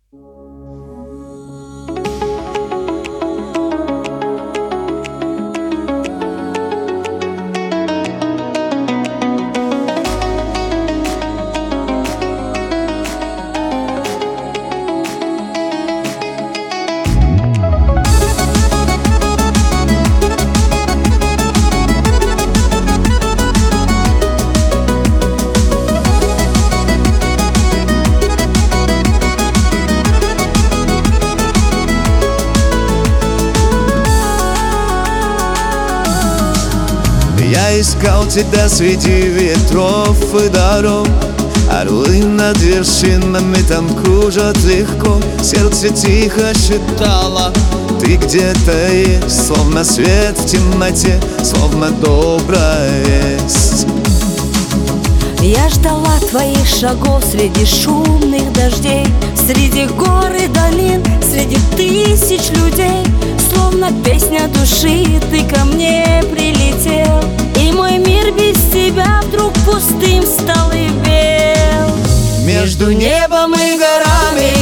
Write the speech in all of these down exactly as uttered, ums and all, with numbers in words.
Я искал тебя среди ветров и дорог, орлы над вершинами там кружат легко. Сердце тихо шептало, ты где-то есть, словно свет в темноте, словно добрая весть. Я ждала твоих шагов среди шумных дождей, среди гор и долин, среди тысяч людей. Словно песня души, ты ко мне прилетел, и мой мир без тебя вдруг пустым стал и бел. Между небом и горами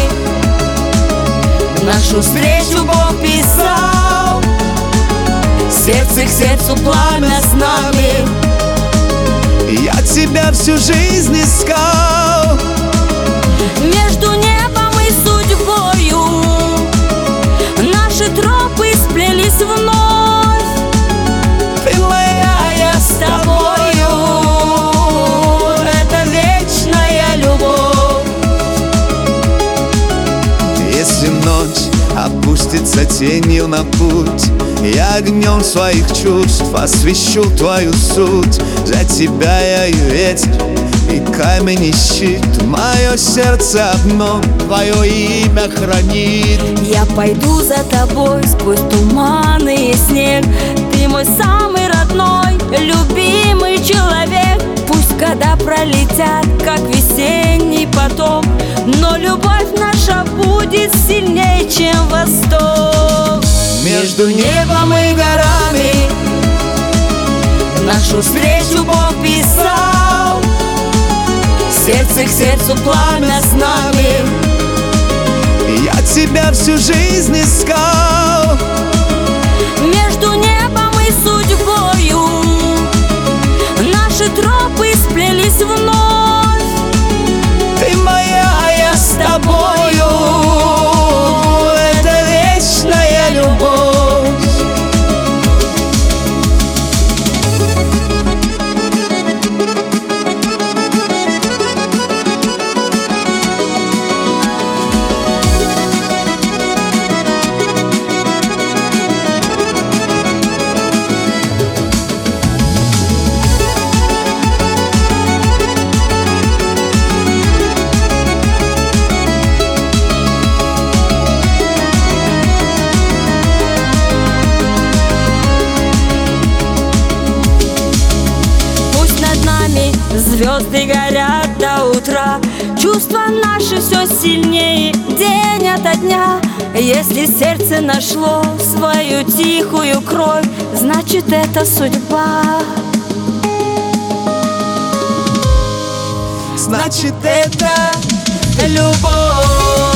нашу встречу Бог писал, сердце к сердцу пламя с нами. Я тебя всю жизнь искал. Между небом и судьбою наши тропы сплелись вновь. Ты моя, я с тобою, это вечная любовь. Если ночь опустится тенью на путь, я огнем своих чувств освещу твою суть. За тебя я и ветер, и камень, и щит. Мое сердце одно твое имя хранит. Я пойду за тобой сквозь туманы и снег. Ты мой самый родной, любимый человек. Пусть года пролетят, как весенний поток, но любовь наша будет сильнее, чем восток. Между небом и горами нашу встречу Бог писал, сердце к сердцу пламя с нами. Я тебя всю жизнь искал. Между небом и судьбою наши тропы сплелись вновь. Ты моя, я с тобою, это вечная любовь. Звезды горят до утра, чувства наши все сильнее день ото дня. Если сердце нашло свою тихую кровь, значит это судьба. Значит это любовь.